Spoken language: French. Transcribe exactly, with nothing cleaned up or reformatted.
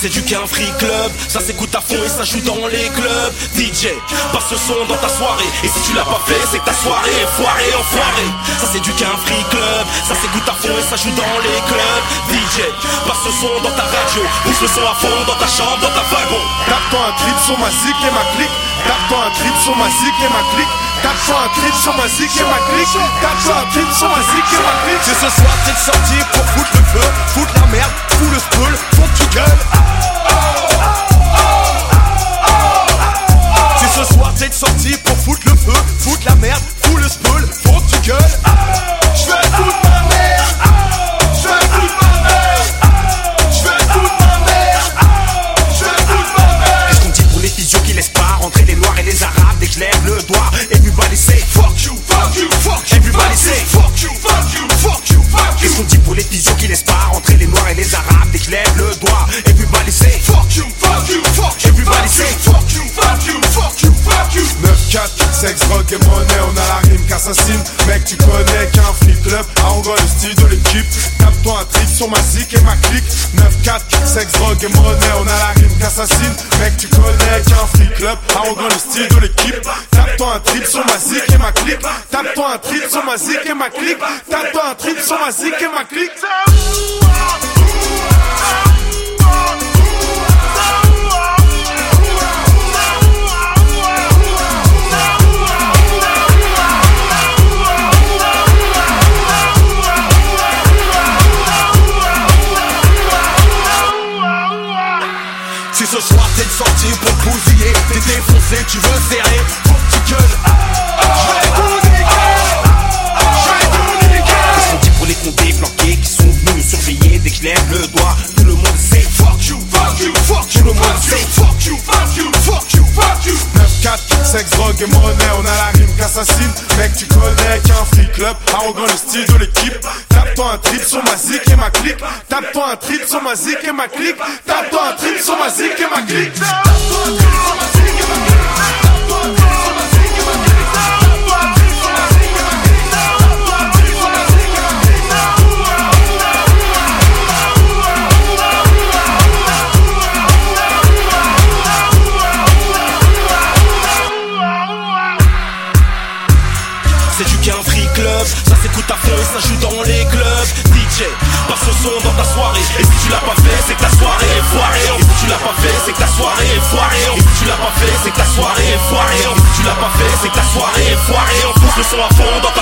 C'est du qu'un free club, ça s'écoute à fond et ça joue dans les clubs. D J, passe ce son dans ta soirée. Et si tu l'as pas fait, c'est que ta soirée est foirée, enfoirée. Ça c'est du qu'un free club, ça s'écoute à fond et ça joue dans les clubs. D J, passe ce son dans ta radio, pousse le son à fond dans ta chambre, dans ta wagon. Tape-toi un trip sur ma zik et ma clique. Tape-toi un trip sur ma zik et ma clique. Tape-toi un trip sur ma zik et ma clique. Tape-toi un trip sur ma zik et ma clique. C'est ce soir t'es sorti pour foutre le feu, foutre la merde, foutre le spool, faut que tu gueules. C'est ce soir t'es sorti pour foutre le feu, foutre la merde, foutre le spool, faut que tu gueules. J'vais foutre ma merde. J'vais foutre ma merde. J'vais foutre ma merde. J'vais foutre ma merde. Qu'est-ce qu'on dit pour les physios qui laissent pas rentrer les noirs et les arabes? Dès que je lève le doigt, everybody say fuck you, fuck you, fuck you. Everybody say fuck you, fuck you, fuck you, fuck you. Qu'est-ce qu'on dit pour les physios qui laissent pas rentrer les noirs et les arabes? Dès que je lève le doigt, everybody say fuck you, fuck you, fuck you. Everybody say fuck you, fuck you, fuck you, fuck you. neuf quatre, sexe, rock et monnaie, on a la rime qu'assassine. Mec, tu connais qu'un free club, à Angola, le style de l'équipe. Tape-toi un trip sur ma zik et ma clique. neuf quatre, sexe, rock et monnaie, on a la rime qu'assassine. Mec, tu connais qu'un free club, à Angola, le style de l'équipe. Tape-toi un trip sur ma zik et ma clique. Tape-toi un trip sur ma zik et ma clique. Tape-toi un trip sur ma zik et ma clique. Si ce soir t'es sorti pour te bousiller, t'es défoncé, tu veux serrer, faut que tu gueules. Je vais tout niquer, je vais tout niquer. Qu'est-ce qu'on dit pour les condés flanqués qui sont venus nous surveiller? Dès que je lève le doigt, tout le monde sait fuck you, fuck you, fuck you. Tout le monde sait fuck you, fuck you, fuck you, fuck you. neuf quatre, sexe, drogue et monnaie, on a la rime qu'assassine. Mec, tu connais qu'un free club, arrogant le style de l'équipe. Tape-toi un trip sur ma zik et ma clique. Tape-toi un trip sur ma zik et ma clique. Tape-toi un trip sur ma zik et ma clique. Tape-toi un trip sur ma zik et ma clique. Tape-toi un trip sur ma zik et ma clique. Tape-toi un trip sur ma zik et ma clique. Tape-toi un trip sur ma zik et ma clique. C'est du qu'un free club, ça s'écoute à fond et ça joue dans les clubs. D J, passe ce son dans ta soirée. Et si tu l'as pas fait, c'est que ta soirée est foirée. Et si tu l'as pas fait, c'est que ta soirée est foirée. Et si tu l'as pas fait, c'est que ta soirée est foirée. Et si tu l'as pas fait, c'est que ta soirée est foirée. On pousse le son à fond dans ta